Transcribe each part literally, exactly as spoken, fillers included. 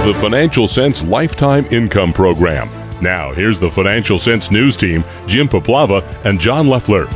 the Financial Sense Lifetime Income Program. Now, here's the Financial Sense News Team, Jim Paplava and John Leffler.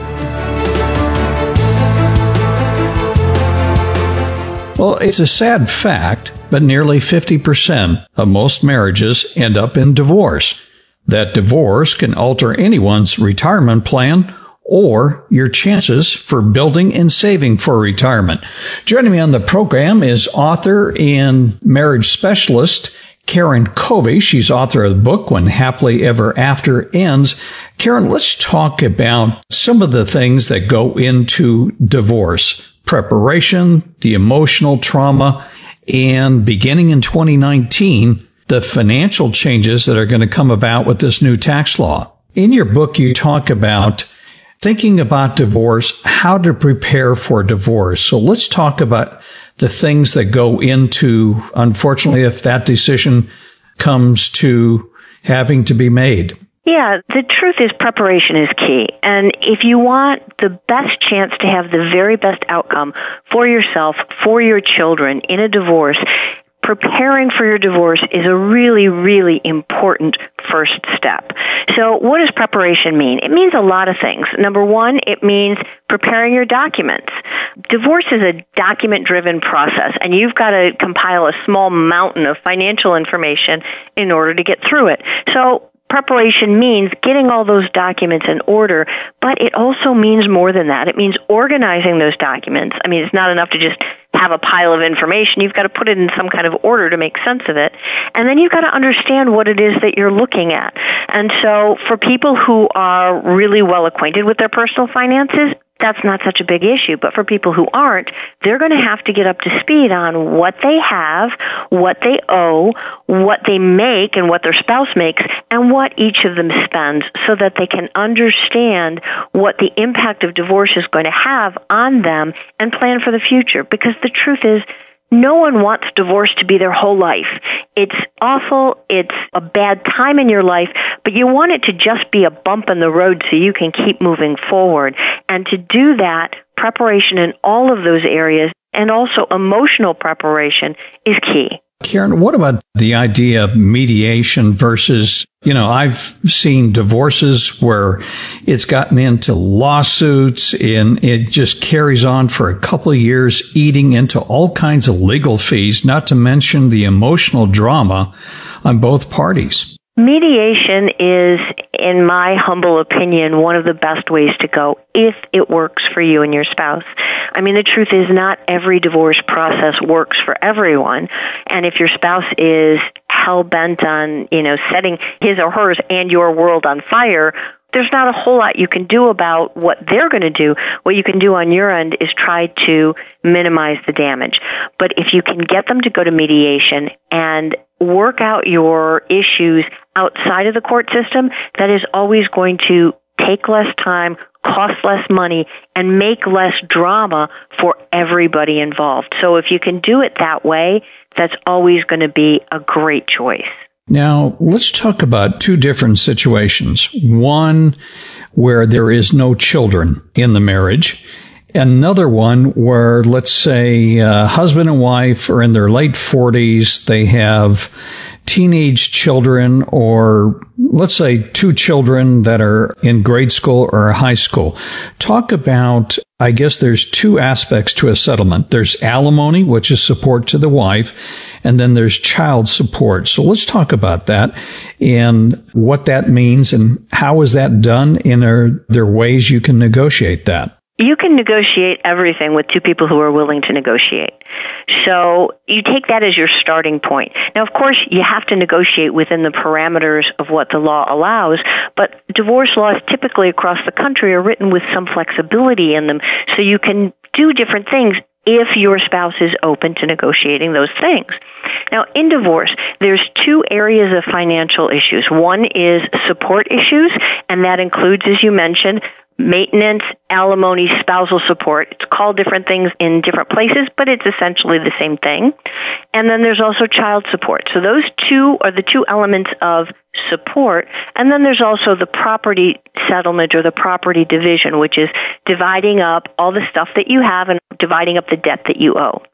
Well, it's a sad fact, but nearly fifty percent of most marriages end up in divorce. That divorce can alter anyone's retirement plan or your chances for building and saving for retirement. Joining me on the program is author and marriage specialist Karen Covey. She's author of the book When Happily Ever After Ends. Karen, let's talk about some of the things that go into divorce. Preparation, the emotional trauma, and beginning in twenty nineteen, the financial changes that are going to come about with this new tax law. In your book, you talk about thinking about divorce, how to prepare for divorce. So let's talk about the things that go into, unfortunately, if that decision comes to having to be made. Yeah, the truth is preparation is key. And if you want the best chance to have the very best outcome for yourself, for your children in a divorce, preparing for your divorce is a really, really important first step. So what does preparation mean? It means a lot of things. Number one, it means preparing your documents. Divorce is a document-driven process, and you've got to compile a small mountain of financial information in order to get through it. So preparation means getting all those documents in order, but it also means more than that. It means organizing those documents. I mean, it's not enough to just have a pile of information. You've got to put it in some kind of order to make sense of it. And then you've got to understand what it is that you're looking at. And so for people who are really well acquainted with their personal finances, that's not such a big issue. But for people who aren't, they're going to have to get up to speed on what they have, what they owe, what they make and what their spouse makes, and what each of them spends so that they can understand what the impact of divorce is going to have on them and plan for the future. Because the truth is, no one wants divorce to be their whole life. It's awful. It's a bad time in your life, but you want it to just be a bump in the road so you can keep moving forward. And to do that, preparation in all of those areas and also emotional preparation is key. Karen, what about the idea of mediation versus, you know, I've seen divorces where it's gotten into lawsuits and it just carries on for a couple of years, eating into all kinds of legal fees, not to mention the emotional drama on both parties. Mediation is, in my humble opinion, one of the best ways to go if it works for you and your spouse. I mean, the truth is not every divorce process works for everyone. And if your spouse is hell-bent on, you know, setting his or hers and your world on fire, there's not a whole lot you can do about what they're going to do. What you can do on your end is try to minimize the damage. But if you can get them to go to mediation and work out your issues outside of the court system, that is always going to take less time, cost less money, and make less drama for everybody involved. So if you can do it that way, that's always going to be a great choice. Now, let's talk about two different situations. One where there is no children in the marriage. Another one where, let's say, uh, husband and wife are in their late forties. They have teenage children, or let's say two children that are in grade school or high school. Talk about, I guess there's two aspects to a settlement. There's alimony, which is support to the wife, and then there's child support. So let's talk about that and what that means and how is that done, and are there ways you can negotiate that? You can negotiate everything with two people who are willing to negotiate. So you take that as your starting point. Now, of course, you have to negotiate within the parameters of what the law allows, but divorce laws typically across the country are written with some flexibility in them, so you can do different things if your spouse is open to negotiating those things. Now, in divorce, there's two areas of financial issues. One is support issues, and that includes, as you mentioned, maintenance, alimony, spousal support. It's called different things in different places, but it's essentially the same thing. And then there's also child support. So those two are the two elements of support. And then there's also the property settlement or the property division, which is dividing up all the stuff that you have and dividing up the debt that you owe.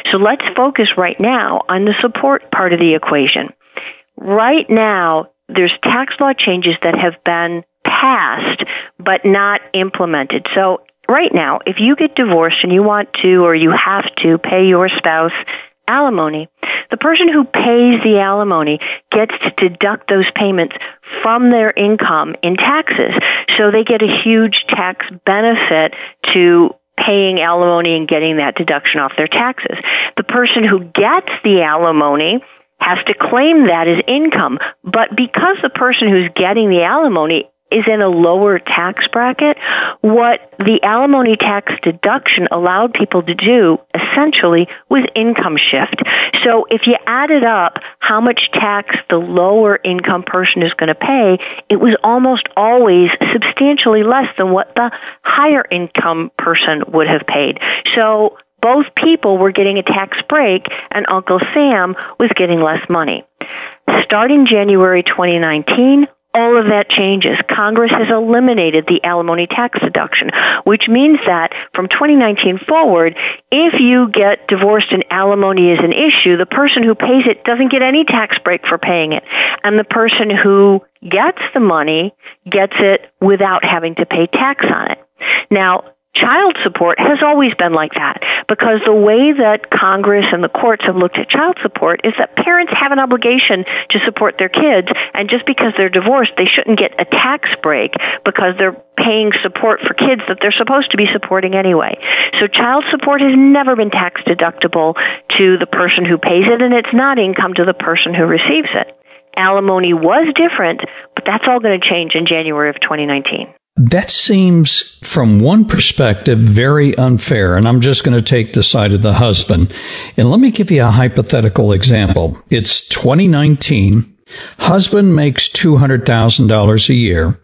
So let's focus right now on the support part of the equation. Right now, there's tax law changes that have been passed but not implemented. So right now, if you get divorced and you want to or you have to pay your spouse alimony, the person who pays the alimony gets to deduct those payments from their income in taxes. So they get a huge tax benefit to paying alimony and getting that deduction off their taxes. The person who gets the alimony has to claim that as income. But because the person who's getting the alimony is in a lower tax bracket, what the alimony tax deduction allowed people to do essentially was income shift. So if you added up how much tax the lower income person is going to pay, it was almost always substantially less than what the higher income person would have paid. So both people were getting a tax break, and Uncle Sam was getting less money. Starting January twenty nineteen, all of that changes. Congress has eliminated the alimony tax deduction, which means that from twenty nineteen forward, if you get divorced and alimony is an issue, the person who pays it doesn't get any tax break for paying it. And the person who gets the money gets it without having to pay tax on it. Now, child support has always been like that because the way that Congress and the courts have looked at child support is that parents have an obligation to support their kids, and just because they're divorced, they shouldn't get a tax break because they're paying support for kids that they're supposed to be supporting anyway. So child support has never been tax deductible to the person who pays it, and it's not income to the person who receives it. Alimony was different, but that's all going to change in January of twenty nineteen. That seems, from one perspective, very unfair, and I'm just going to take the side of the husband. And let me give you a hypothetical example. It's twenty nineteen. Husband makes two hundred thousand dollars a year.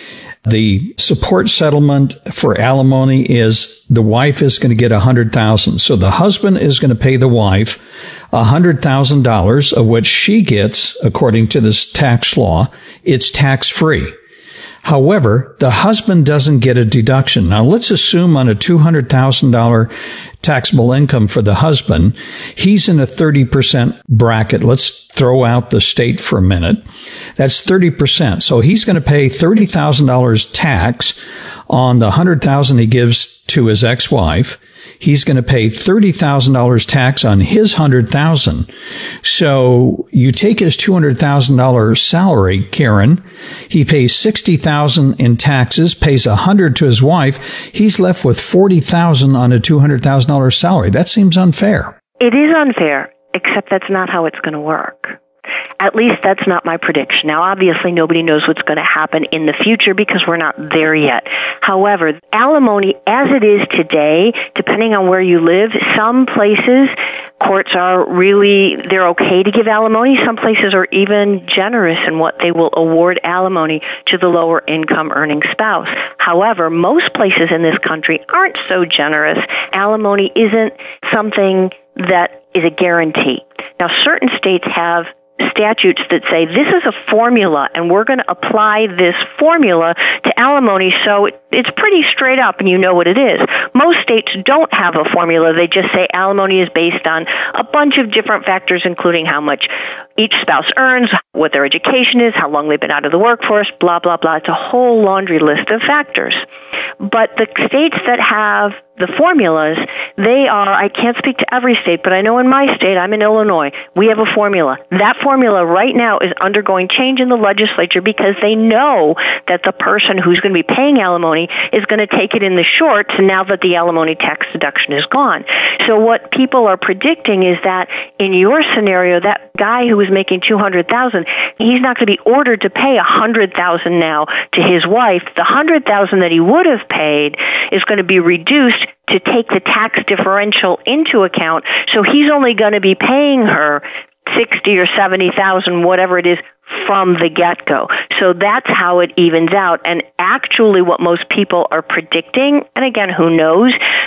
The support settlement for alimony is the wife is going to get one hundred thousand dollars. So the husband is going to pay the wife one hundred thousand dollars, of which she gets, according to this tax law, it's tax-free. However, the husband doesn't get a deduction. Now, let's assume on a two hundred thousand dollars taxable income for the husband, he's in a thirty percent bracket. Let's throw out the state for a minute. That's thirty percent. So he's going to pay thirty thousand dollars tax on the one hundred thousand dollars he gives to his ex-wife. He's going to pay thirty thousand dollars tax on his one hundred thousand dollars. So you take his two hundred thousand dollars salary, Karen, he pays sixty thousand dollars in taxes, pays one hundred thousand dollars to his wife. He's left with forty thousand dollars on a two hundred thousand dollars salary. That seems unfair. It is unfair, except that's not how it's going to work. At least that's not my prediction. Now, obviously, nobody knows what's going to happen in the future because we're not there yet. However, alimony, as it is today, depending on where you live, some places courts are really, they're okay to give alimony. Some places are even generous in what they will award alimony to the lower income earning spouse. However, most places in this country aren't so generous. Alimony isn't something that is a guarantee. Now, certain states have statutes that say this is a formula and we're going to apply this formula to alimony, so it, it's pretty straight up and you know what it is. Most states don't have a formula. They just say alimony is based on a bunch of different factors, including how much each spouse earns, what their education is, how long they've been out of the workforce, blah, blah, blah. It's a whole laundry list of factors. But the states that have the formulas, they are, I can't speak to every state, but I know in my state, I'm in Illinois, we have a formula. That formula right now is undergoing change in the legislature because they know that the person who's going to be paying alimony is going to take it in the shorts now that the alimony tax deduction is gone. So what people are predicting is that in your scenario, that guy who was making two hundred thousand dollars, he's not going to be ordered to pay one hundred thousand dollars now to his wife. The one hundred thousand dollars that he would have paid is going to be reduced to take the tax differential into account. So he's only going to be paying her sixty or seventy thousand, whatever it is, from the get-go. So that's how it evens out. And actually what most people are predicting, and again, who knows,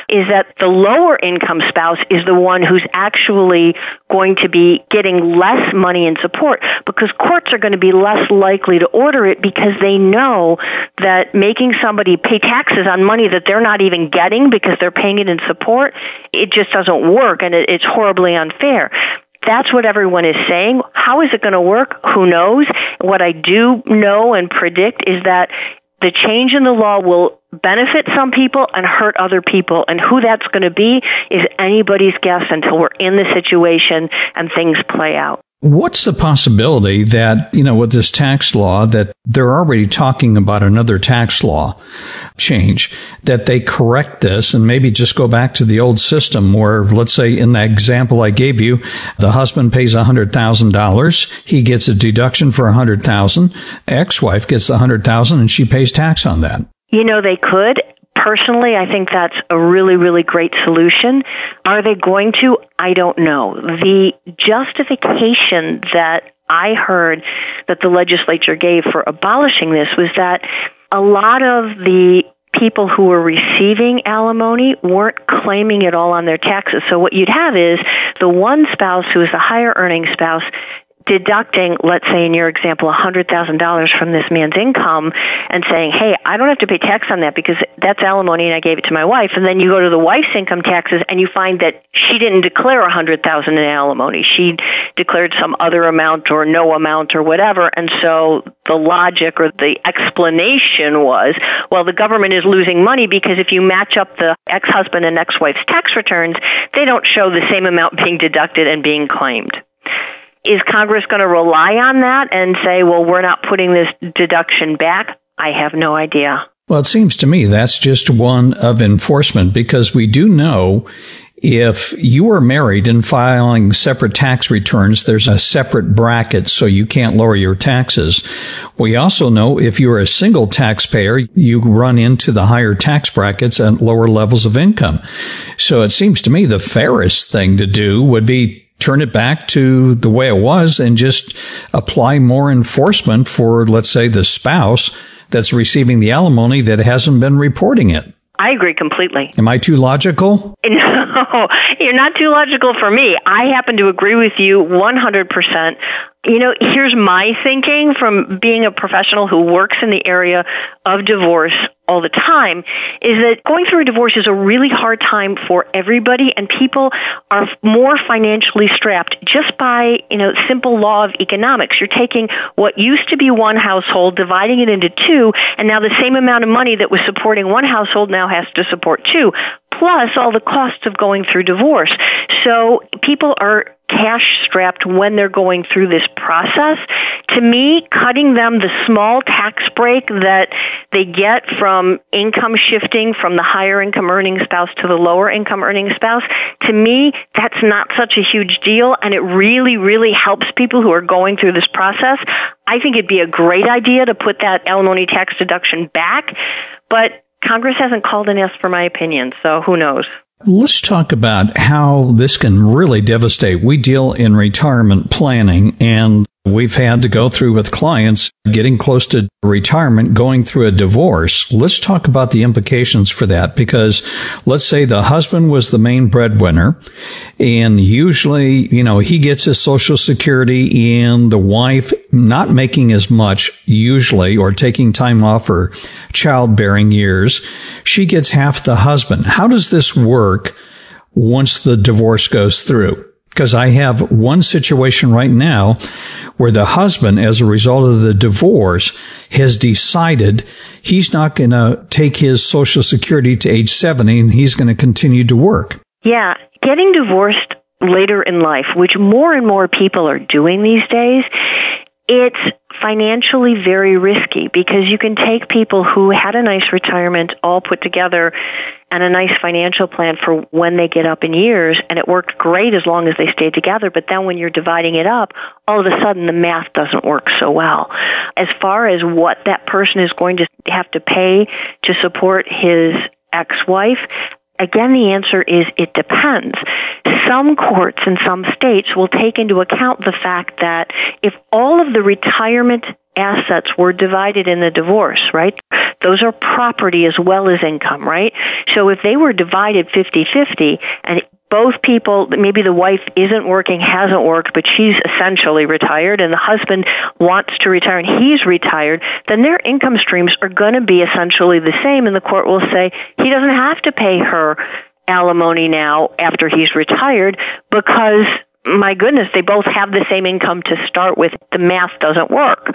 is that the lower income spouse is the one who's actually going to be getting less money and support, because courts are going to be less likely to order it because they know that making somebody pay taxes on money that they're not even getting because they're paying it in support, it just doesn't work, and it, it's horribly unfair. That's what everyone is saying. How is it going to work? Who knows? What I do know and predict is that the change in the law will benefit some people and hurt other people. And who that's going to be is anybody's guess until we're in the situation and things play out. What's the possibility that, you know, with this tax law, that they're already talking about another tax law change, that they correct this and maybe just go back to the old system where, let's say in that example I gave you, the husband pays one hundred thousand dollars, he gets a deduction for one hundred thousand dollars, ex-wife gets one hundred thousand dollars and she pays tax on that? You know, they could. Personally, I think that's a really, really great solution. Are they going to? I don't know. The justification that I heard that the legislature gave for abolishing this was that a lot of the people who were receiving alimony weren't claiming it all on their taxes. So what you'd have is the one spouse who is the higher earning spouse deducting, let's say in your example, one hundred thousand dollars from this man's income and saying, hey, I don't have to pay tax on that because that's alimony and I gave it to my wife. And then you go to the wife's income taxes and you find that she didn't declare one hundred thousand dollars in alimony. She declared some other amount or no amount or whatever. And so the logic or the explanation was, well, the government is losing money because if you match up the ex-husband and ex-wife's tax returns, they don't show the same amount being deducted and being claimed. Is Congress going to rely on that and say, well, we're not putting this deduction back? I have no idea. Well, it seems to me that's just one of enforcement, because we do know if you are married and filing separate tax returns, there's a separate bracket so you can't lower your taxes. We also know if you're a single taxpayer, you run into the higher tax brackets at lower levels of income. So it seems to me the fairest thing to do would be turn it back to the way it was and just apply more enforcement for, let's say, the spouse that's receiving the alimony that hasn't been reporting it. I agree completely. Am I too logical? No, you're not too logical for me. I happen to agree with you one hundred percent. You know, here's my thinking from being a professional who works in the area of divorce all the time, is that going through a divorce is a really hard time for everybody, and people are more financially strapped just by, you know, simple law of economics. You're taking what used to be one household, dividing it into two, and now the same amount of money that was supporting one household now has to support two, plus all the costs of going through divorce. So people are cash strapped when they're going through this process. To me, cutting them the small tax break that they get from income shifting from the higher income earning spouse to the lower income earning spouse, to me, that's not such a huge deal, and it really, really helps people who are going through this process. I think it'd be a great idea to put that alimony tax deduction back, but Congress hasn't called and asked for my opinion, so who knows? Let's talk about how this can really devastate. We deal in retirement planning, and we've had to go through with clients getting close to retirement, going through a divorce. Let's talk about the implications for that, because let's say the husband was the main breadwinner, and usually, you know, he gets his Social Security, and the wife not making as much usually, or taking time off for childbearing years, she gets half the husband. How does this work once the divorce goes through? Because I have one situation right now where the husband, as a result of the divorce, has decided he's not going to take his Social Security to age seventy, and he's going to continue to work. Yeah, getting divorced later in life, which more and more people are doing these days, it's financially very risky, because you can take people who had a nice retirement all put together and a nice financial plan for when they get up in years, and it worked great as long as they stayed together. But then when you're dividing it up, all of a sudden the math doesn't work so well. As far as what that person is going to have to pay to support his ex-wife, again, the answer is it depends. Some courts in some states will take into account the fact that if all of the retirement assets were divided in the divorce, right? Those are property as well as income, right? So if they were divided fifty-fifty and both people, maybe the wife isn't working, hasn't worked, but she's essentially retired, and the husband wants to retire and he's retired, then their income streams are going to be essentially the same, and the court will say he doesn't have to pay her alimony now after he's retired because, my goodness, they both have the same income to start with. The math doesn't work.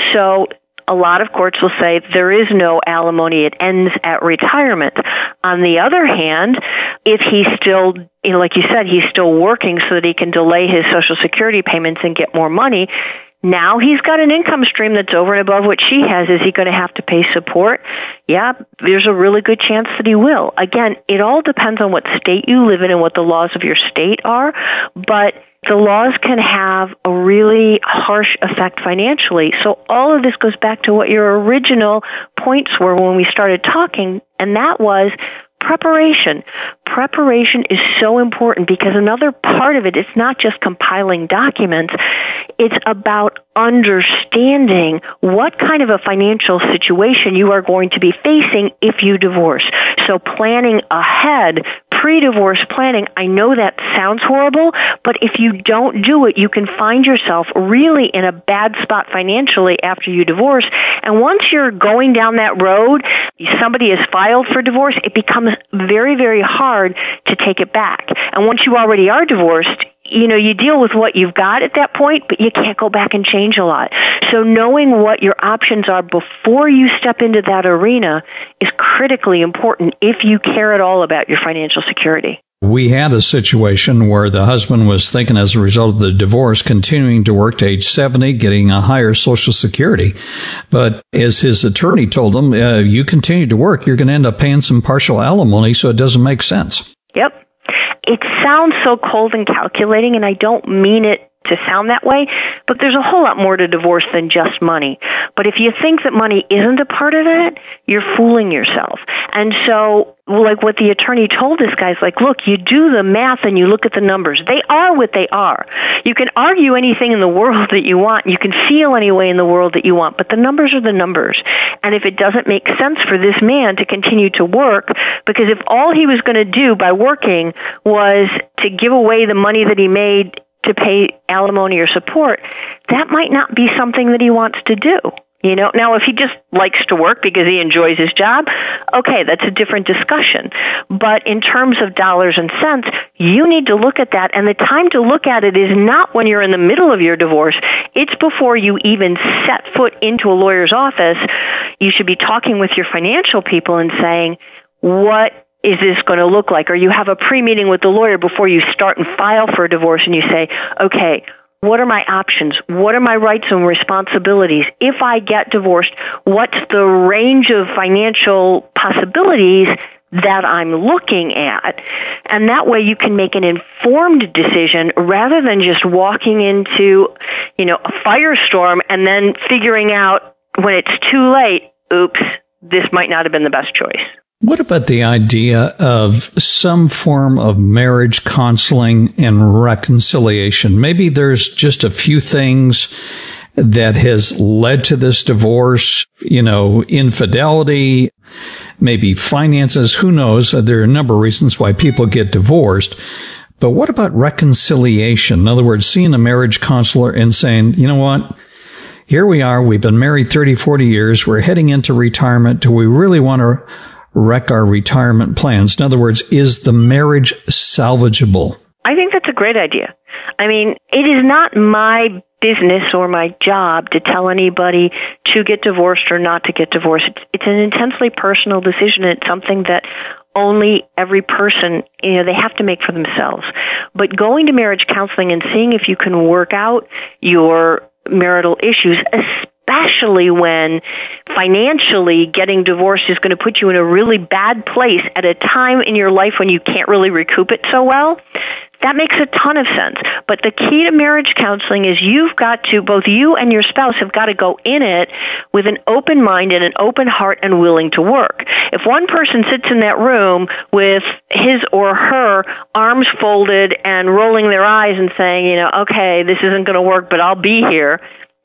So a lot of courts will say there is no alimony. It ends at retirement. On the other hand, if he's still, you know, like you said, he's still working so that he can delay his Social Security payments and get more money, now he's got an income stream that's over and above what she has. Is he going to have to pay support? Yeah, there's a really good chance that he will. Again, it all depends on what state you live in and what the laws of your state are, but the laws can have a really harsh effect financially. So all of this goes back to what your original points were when we started talking, and that was preparation. Preparation is so important because another part of it, it's not just compiling documents, it's about understanding what kind of a financial situation you are going to be facing if you divorce. So planning ahead, pre-divorce planning, I know that sounds horrible, but if you don't do it, you can find yourself really in a bad spot financially after you divorce. And once you're going down that road, somebody has filed for divorce, it becomes very, very hard to take it back. And once you already are divorced, you know, you deal with what you've got at that point, but you can't go back and change a lot. So knowing what your options are before you step into that arena is critically important if you care at all about your financial security. We had a situation where the husband was thinking, as a result of the divorce, continuing to work to age seventy, getting a higher Social Security. But as his attorney told him, uh, you continue to work, you're going to end up paying some partial alimony, so it doesn't make sense. Yep. It sounds so cold and calculating, and I don't mean it to sound that way, but there's a whole lot more to divorce than just money. But if you think that money isn't a part of it, you're fooling yourself. And so, like what the attorney told this guy is like, look, you do the math and you look at the numbers. They are what they are. You can argue anything in the world that you want. You can feel any way in the world that you want, but the numbers are the numbers. And if it doesn't make sense for this man to continue to work, because if all he was going to do by working was to give away the money that he made to pay alimony or support, that might not be something that he wants to do. You know, now if he just likes to work because he enjoys his job, okay, that's a different discussion. But in terms of dollars and cents, you need to look at that. And the time to look at it is not when you're in the middle of your divorce. It's before you even set foot into a lawyer's office. You should be talking with your financial people and saying, what is this going to look like? Or you have a pre-meeting with the lawyer before you start and file for a divorce, and you say, okay, what are my options? What are my rights and responsibilities? If I get divorced, what's the range of financial possibilities that I'm looking at? And that way you can make an informed decision rather than just walking into, you know, a firestorm and then figuring out when it's too late, oops, this might not have been the best choice. What about the idea of some form of marriage counseling and reconciliation? Maybe there's just a few things that has led to this divorce, you know, infidelity, maybe finances, who knows? There are a number of reasons why people get divorced. But what about reconciliation? In other words, seeing a marriage counselor and saying, you know what? Here we are. We've been married thirty, forty years. We're heading into retirement. Do we really want to wreck our retirement plans? In other words, is the marriage salvageable? I think that's a great idea. I mean, it is not my business or my job to tell anybody to get divorced or not to get divorced. It's, it's an intensely personal decision. It's something that only every person, you know, they have to make for themselves. But going to marriage counseling and seeing if you can work out your marital issues, especially when financially getting divorced is going to put you in a really bad place at a time in your life when you can't really recoup it so well, that makes a ton of sense. But the key to marriage counseling is you've got to, both you and your spouse have got to go in it with an open mind and an open heart and willing to work. If one person sits in that room with his or her arms folded and rolling their eyes and saying, you know, okay, this isn't going to work, but I'll be here,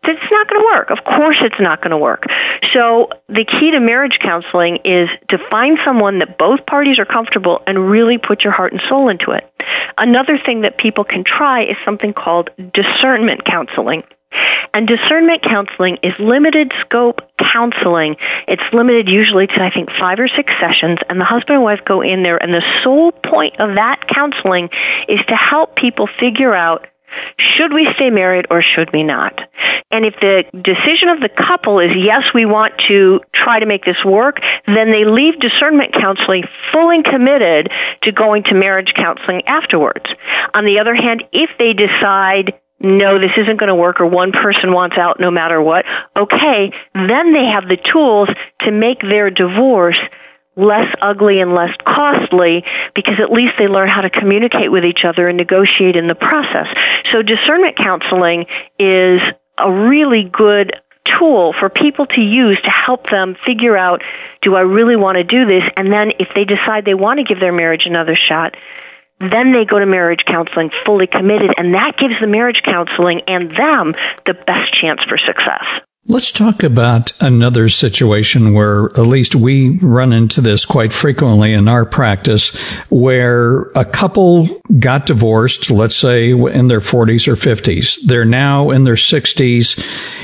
It's not going to work. Of course it's not going to work. So the key to marriage counseling is to find someone that both parties are comfortable and really put your heart and soul into it. Another thing that people can try is something called discernment counseling. And discernment counseling is limited scope counseling. It's limited usually to, I think, five or six sessions, and the husband and wife go in there, and the sole point of that counseling is to help people figure out, should we stay married or should we not? And if the decision of the couple is, yes, we want to try to make this work, then they leave discernment counseling fully committed to going to marriage counseling afterwards. On the other hand, if they decide, no, this isn't going to work, or one person wants out no matter what, okay, then they have the tools to make their divorce less ugly and less costly, because at least they learn how to communicate with each other and negotiate in the process. So discernment counseling is a really good tool for people to use to help them figure out, do I really want to do this? And then if they decide they want to give their marriage another shot, then they go to marriage counseling fully committed, and that gives the marriage counseling and them the best chance for success. Let's talk about another situation where at least we run into this quite frequently in our practice, where a couple got divorced, let's say in their forties or fifties. They're now in their sixties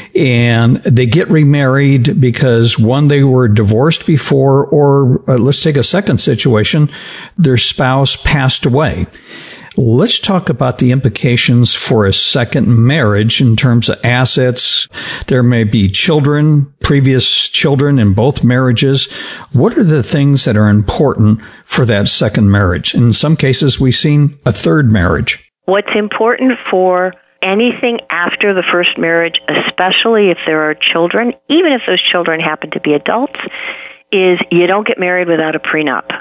and they get remarried because, one, they were divorced before, or uh, let's take a second situation, their spouse passed away. Let's talk about the implications for a second marriage in terms of assets. There may be children, previous children in both marriages. What are the things that are important for that second marriage? In some cases, we've seen a third marriage. What's important for anything after the first marriage, especially if there are children, even if those children happen to be adults, is you don't get married without a prenup.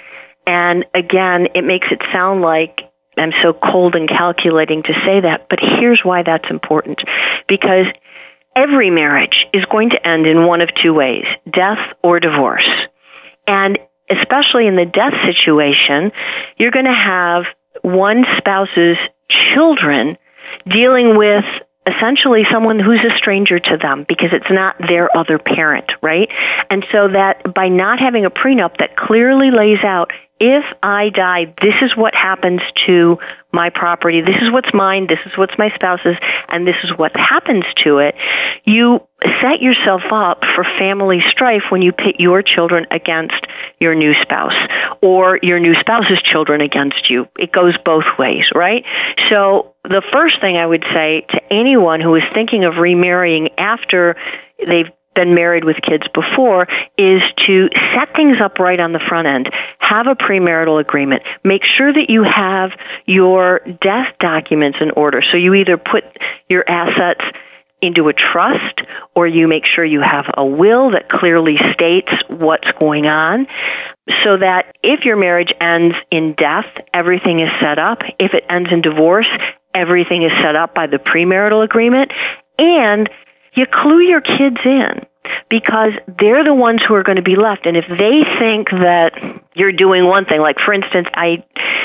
And again, it makes it sound like I'm so cold and calculating to say that, but here's why that's important. Because every marriage is going to end in one of two ways, death or divorce. And especially in the death situation, you're going to have one spouse's children dealing with essentially someone who's a stranger to them because it's not their other parent, right? And so that by not having a prenup that clearly lays out, if I die, this is what happens to my property, this is what's mine, this is what's my spouse's, and this is what happens to it, you set yourself up for family strife when you pit your children against your new spouse or your new spouse's children against you. It goes both ways, right? So the first thing I would say to anyone who is thinking of remarrying after they've been married with kids before is to set things up right on the front end. Have a premarital agreement. Make sure that you have your death documents in order. So you either put your assets into a trust or you make sure you have a will that clearly states what's going on so that if your marriage ends in death, everything is set up. If it ends in divorce, everything is set up by the premarital agreement. And you clue your kids in because they're the ones who are going to be left. And if they think that you're doing one thing, like for instance, I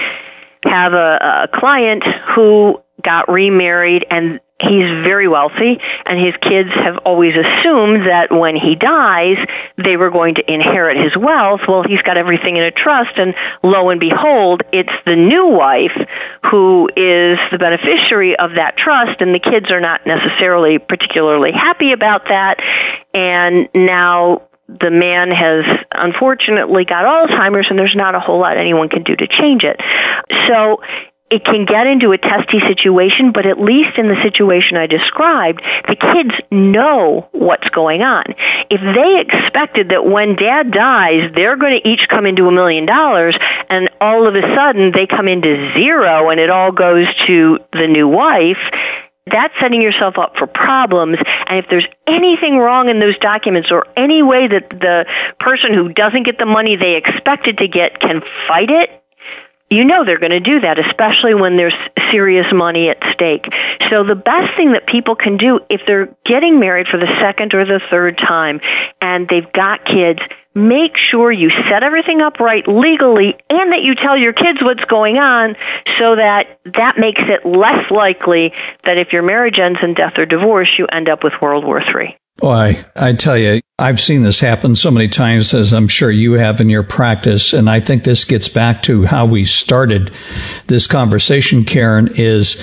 have a, a client who got remarried and he's very wealthy, and his kids have always assumed that when he dies, they were going to inherit his wealth. Well, he's got everything in a trust, and lo and behold, it's the new wife who is the beneficiary of that trust, and the kids are not necessarily particularly happy about that. And now the man has unfortunately got Alzheimer's, and there's not a whole lot anyone can do to change it. So it can get into a testy situation, but at least in the situation I described, the kids know what's going on. If they expected that when dad dies, they're going to each come into a million dollars, and all of a sudden they come into zero and it all goes to the new wife, that's setting yourself up for problems. And if there's anything wrong in those documents or any way that the person who doesn't get the money they expected to get can fight it, you know they're going to do that, especially when there's serious money at stake. So the best thing that people can do if they're getting married for the second or the third time and they've got kids, make sure you set everything up right legally and that you tell your kids what's going on so that that makes it less likely that if your marriage ends in death or divorce, you end up with World War Three. Boy, I tell you, I've seen this happen so many times, as I'm sure you have in your practice, and I think this gets back to how we started this conversation, Karen, is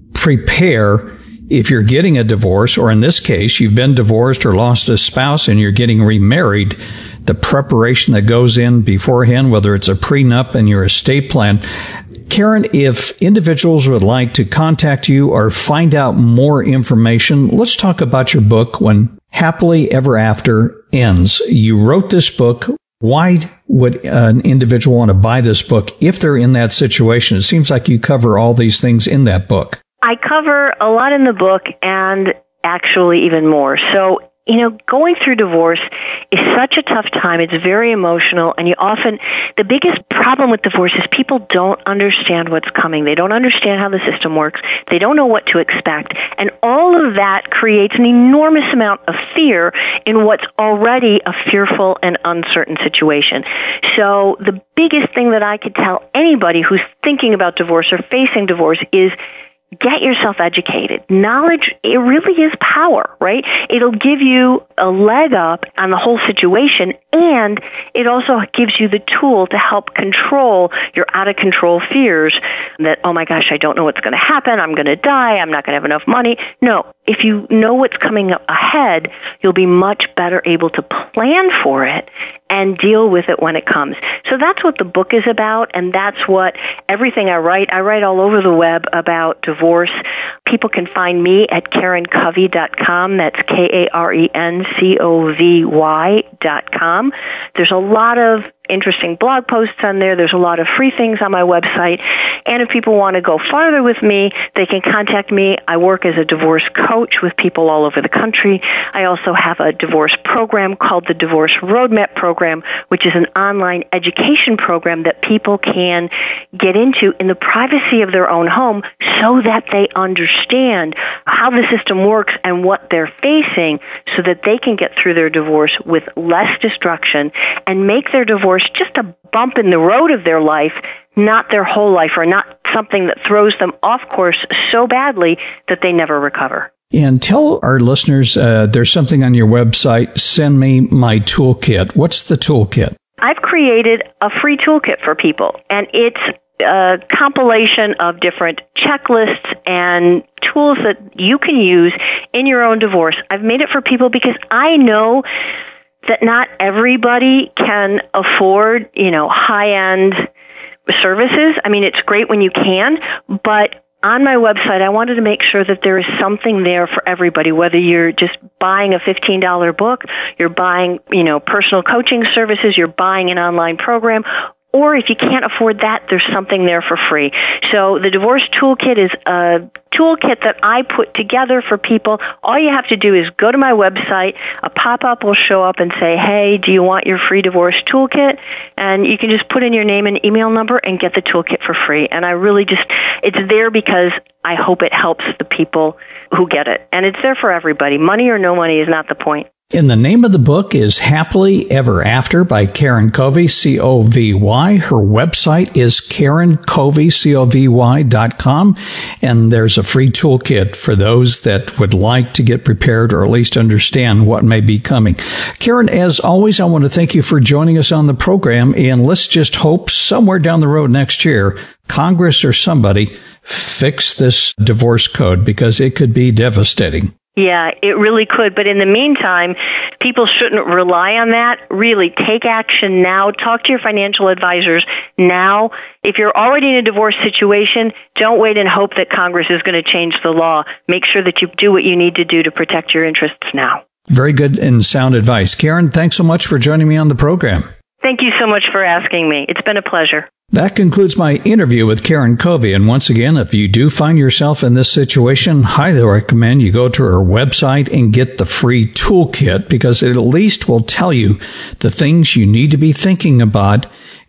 prepare if you're getting a divorce, or in this case, you've been divorced or lost a spouse and you're getting remarried, the preparation that goes in beforehand, whether it's a prenup and your estate plan. Karen, if individuals would like to contact you or find out more information, let's talk about your book, When Happily Ever After Ends. You wrote this book. Why would an individual want to buy this book if they're in that situation? It seems like you cover all these things in that book. I cover a lot in the book and actually even more. So, you know, going through divorce is such a tough time. It's very emotional, and you often, the biggest problem with divorce is people don't understand what's coming. They don't understand how the system works. They don't know what to expect. And all of that creates an enormous amount of fear in what's already a fearful and uncertain situation. So the biggest thing that I could tell anybody who's thinking about divorce or facing divorce is get yourself educated. Knowledge, it really is power, right? It'll give you a leg up on the whole situation, and it also gives you the tool to help control your out-of-control fears that, oh my gosh, I don't know what's going to happen, I'm going to die, I'm not going to have enough money. No, if you know what's coming up ahead, you'll be much better able to plan for it and deal with it when it comes. So that's what the book is about, and that's what everything I write. I write all over the web about divorce. People can find me at Karen Covey dot com. That's K A R E N C O V Y dot com. There's a lot of interesting blog posts on there. There's a lot of free things on my website. And if people want to go farther with me, they can contact me. I work as a divorce coach with people all over the country. I also have a divorce program called the Divorce Roadmap Program, which is an online education program that people can get into in the privacy of their own home so that they understand how the system works and what they're facing so that they can get through their divorce with less destruction and make their divorce just a bump in the road of their life, not their whole life, or not something that throws them off course so badly that they never recover. And tell our listeners, uh, there's something on your website, Send Me My Toolkit. What's the toolkit? I've created a free toolkit for people, and it's a compilation of different checklists and tools that you can use in your own divorce. I've made it for people because I know that not everybody can afford, you know, high-end services. I mean, it's great when you can, but on my website, I wanted to make sure that there is something there for everybody, whether you're just buying a fifteen dollars book, you're buying, you know, personal coaching services, you're buying an online program, or if you can't afford that, there's something there for free. So the Divorce Toolkit is a toolkit that I put together for people. All you have to do is go to my website. A pop-up will show up and say, hey, do you want your free divorce toolkit? And you can just put in your name and email number and get the toolkit for free. And I really just, it's there because I hope it helps the people who get it. And it's there for everybody. Money or no money is not the point. And the name of the book is Happily Ever After by Karen Covey, C O V Y. Her website is Karen Covey, C O V Y dot com. And there's a free toolkit for those that would like to get prepared or at least understand what may be coming. Karen, as always, I want to thank you for joining us on the program. And let's just hope somewhere down the road next year, Congress or somebody fix this divorce code because it could be devastating. Yeah, it really could. But in the meantime, people shouldn't rely on that. Really, take action now. Talk to your financial advisors now. If you're already in a divorce situation, don't wait and hope that Congress is going to change the law. Make sure that you do what you need to do to protect your interests now. Very good and sound advice. Karen, thanks so much for joining me on the program. Thank you so much for asking me. It's been a pleasure. That concludes my interview with Karen Covey. And once again, if you do find yourself in this situation, highly recommend you go to her website and get the free toolkit because it at least will tell you the things you need to be thinking about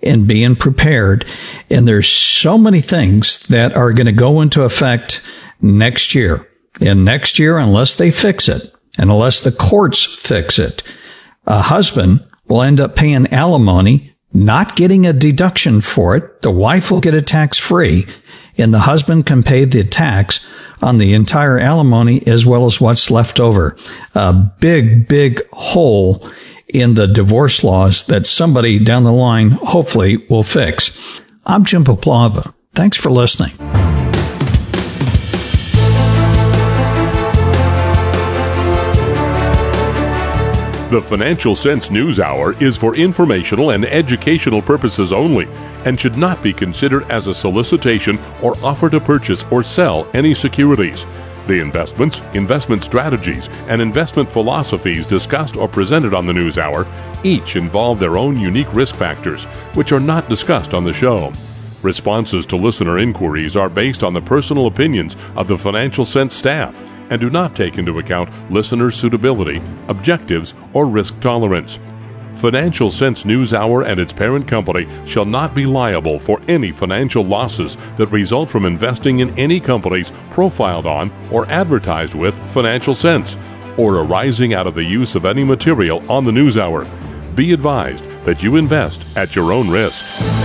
and being prepared. And there's so many things that are going to go into effect next year. And next year, unless they fix it, and unless the courts fix it, a husband will end up paying alimony, not getting a deduction for it. The wife will get it tax-free, and the husband can pay the tax on the entire alimony as well as what's left over. A big, big hole in the divorce laws that somebody down the line hopefully will fix. I'm Jim Poplava. Thanks for listening. The Financial Sense News Hour is for informational and educational purposes only and should not be considered as a solicitation or offer to purchase or sell any securities. The investments, investment strategies, and investment philosophies discussed or presented on the News Hour each involve their own unique risk factors, which are not discussed on the show. Responses to listener inquiries are based on the personal opinions of the Financial Sense staff and do not take into account listener suitability, objectives, or risk tolerance. Financial Sense News Hour and its parent company shall not be liable for any financial losses that result from investing in any companies profiled on or advertised with Financial Sense, or arising out of the use of any material on the News Hour. Be advised that you invest at your own risk.